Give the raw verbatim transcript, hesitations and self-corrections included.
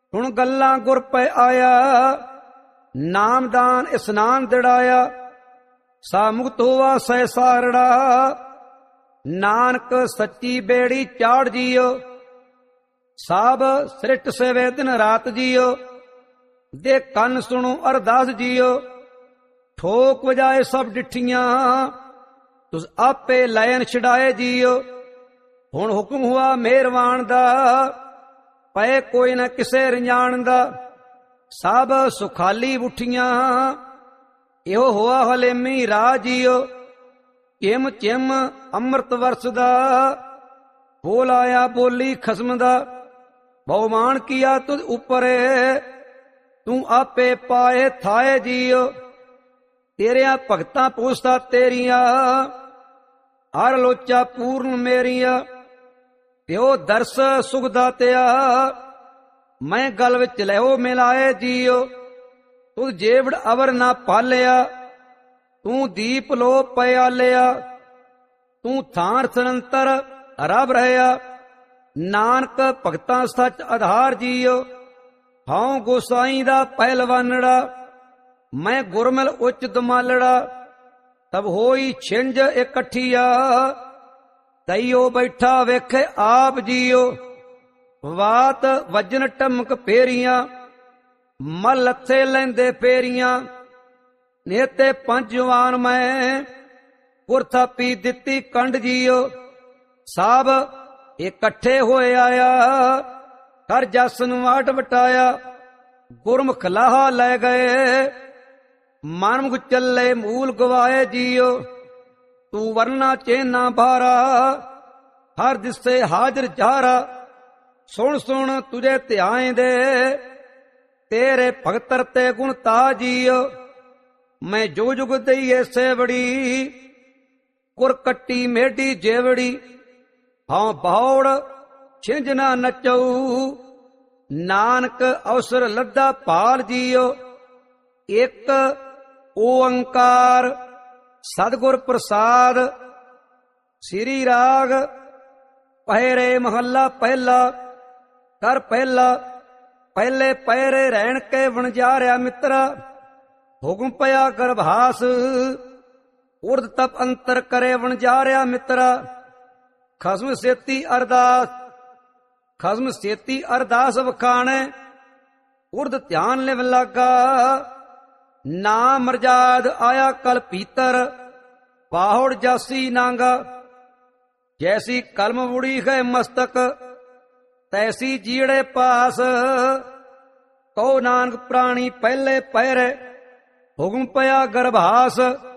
ਹੁਣ ਗੱਲਾਂ ਗੁਰ ਪੈ ਆਇਆ, ਨਾਮਦਾਨ ਇਸਨਾਨ ਦਿੜਾਇਆ। ਸਾ ਮੁਕਤ ਹੋਵਾ ਸਹਿ ਸਾਰੜਾ, ਨਾਨਕ ਸੱਚੀ ਬੇੜੀ ਚਾੜ ਜੀਓ। ਸਾਬ ਸ੍ਰਿਸ਼ਟ ਸੇਵੇ ਦਿਨ ਰਾਤ ਜੀਓ, ਦੇ ਕੰਨ ਸੁਣੋ ਅਰਦਾਸ ਜੀਓ। ਠੋਕ ਵਜਾਏ ਸਭ ਡਿੱਠੀਆਂ, ਤੁਸ ਆਪੇ ਲੈਨ ਛਡਾਏ ਜੀਓ। ਹੁਣ ਹੁਕਮ ਹੁਆ ਮਿਹਰਵਾਨ ਦਾ, ਪਏ ਕੋਈ ਨਾ ਕਿਸੇ ਰੰਜਾਨ ਦਾ। ਸਭ ਸੁਖਾਲੀ ਉਠੀਆਂ, ਇਹੋ ਹੋਆ ਹਲੇਮੀ ਰਾਹ ਜੀਓ। ਚਿਮ ਚਿਮ ਅੰਮ੍ਰਿਤ ਵਰਸਦਾ, ਬੋਲ ਆਇਆ ਬੋਲੀ ਖਸਮ ਦਾ। ਬਹੁਮਾਨ ਕੀਆ ਤੁਧ ਉਪਰੇ, ਤੂੰ ਆਪੇ ਪਾਏ ਥਾਏ ਜੀਓ। ਤੇਰਿਆਂ ਭਗਤਾਂ ਪੋਸਤਾ ਤੇਰੀਆਂ, ਹਰ ਲੋਚਾ ਪੂਰਨ ਮੇਰੀਆਂ। ਤਿਓ ਦਰਸ ਸੁਖ ਦਾਤਿਆ, ਮੈਂ ਗਲ ਵਿੱਚ ਲਿਓ ਮਿਲਾਏ ਜੀਓ। ਤੂੰ ਜੇਵੜ ਅਵਰ ਨਾ ਪਾਲਿਆ, ਤੂੰ ਦੀਪ ਲੋ ਪਿਆਲਿਆ। ਤੂੰ ਥਾਰ ਸਰੰਤਰ ਰਬ ਰਹਿਆ, ਨਾਨਕ ਭਗਤਾਂ ਸੱਚ ਆਧਾਰ ਜੀਓ। ਹਉ ਗੋਸਾਈ ਦਾ ਪਹਿਲਵਾਨੜਾ, ਮੈਂ ਗੁਰਮਿਲ ਉੱਚ ਦਮਾਲੜਾ। ਤਬ ਹੋਈ ਛਿੰਝ ਇਕੱਠੀਆ, ਤਈਓ ਬੈਠਾ ਵੇਖੇ ਆਪ ਜੀਓ। ਵਾਤ ਵਜਨ ਟਮਕ ਫੇਰੀਆਂ, ਮਲ ਲੱਥੇ ਲੈਂਦੇ ਫੇਰੀਆਂ। ਨੇਤੇ ਪੰਜ ਜਵਾਨ ਮੈਂ, ਪੁਰ ਥਾਪੀ ਦਿੱਤੀ ਕੰਡ ਜੀਓ। ਸਭ ਇਕੱਠੇ ਹੋਏ ਆਇਆ, ਕਰ ਜਸ ਨੂੰ ਵਾਟ ਵਟਾਇਆ। ਗੁਰਮੁਖ ਲਾਹਾ ਲੈ ਗਏ, ਮਨਮੁਖ ਚੱਲੇ ਮੂਲ ਗਵਾਏ ਜੀਓ। ਤੂੰ ਵਰਨਾ ਚੇਨਾ ਭਾਰਾ, ਹਰ ਦਿਸੇ ਹਾਜ਼ਰ ਜਾਰਾ। ਸੁਣ ਸੁਣ ਤੁਝੇ ਧਿਆਏ ਦੇ, ਤੇਰੇ ਭਗਤਰ ਤੇ ਗੁਣ ਤਾ ਜੀਓ। ਮੈਂ ਜੋ ਜੁਗ ਦਈਏ ਸੇਵੜੀ, ਕੁਰ ਕੱਟੀ ਮੇਢੀ ਜੇਵੜੀ। ਹਾਂ ਬਹੌੜ ਛਿੰਝ ਨਾ ਨਚਉ, ਨਾਨਕ ਅਵਸਰ ਲੱਦਾ ਭਾਲ ਜੀਓ। ਇੱਕ ਓੰਕਾਰ ਸਤਿਗੁਰ ਪ੍ਰਸਾਦ। ਸ੍ਰੀ ਰਾਗ ਪਹਿਰੇ ਮਹੱਲਾ ਪਹਿਲਾ। ਕਰ ਪਹਿਲਾ ਪਹਿਲੇ ਪਹਿਰੇ ਰਹਿਣ ਕੇ ਵਣਜਾਰਿਆ ਮਿੱਤਰਾ। ਹੁਕਮ ਪਿਆ ਗਰਭਾਸ, ਉਰਦ ਤਪ ਅੰਤਰ ਕਰੇ ਵਣਜਾਰਿਆ ਮਿੱਤਰਾ। ਖਸਮ ਸੇਤੀ ਅਰਦਾਸ, ਖਸਮ ਸੇਤੀ ਅਰਦਾਸ ਵਖਾਣੇ। ਉਰਦ ਧਿਆਨ ਲਿਵ ਲਾਗਾ, ਨਾਮ ਮਰਜਾਦ ਆਇਆ ਕਲ ਪੀਤਰ। ਬਾਹੜ ਜਾਸੀ ਨਾਂਗਾ, ਜੈਸੀ ਕਲਮ ਉੜੀ ਹੈ ਮਸਤਕ, ਤੈਸੀ ਜੀੜੇ ਪਾਸ। ਕਹੋ ਨਾਨਕ ਪ੍ਰਾਣੀ ਪਹਿਲੇ ਪਹਿਰੇ, ਹੁਕਮ ਪਿਆ ਗਰਭਾਸ।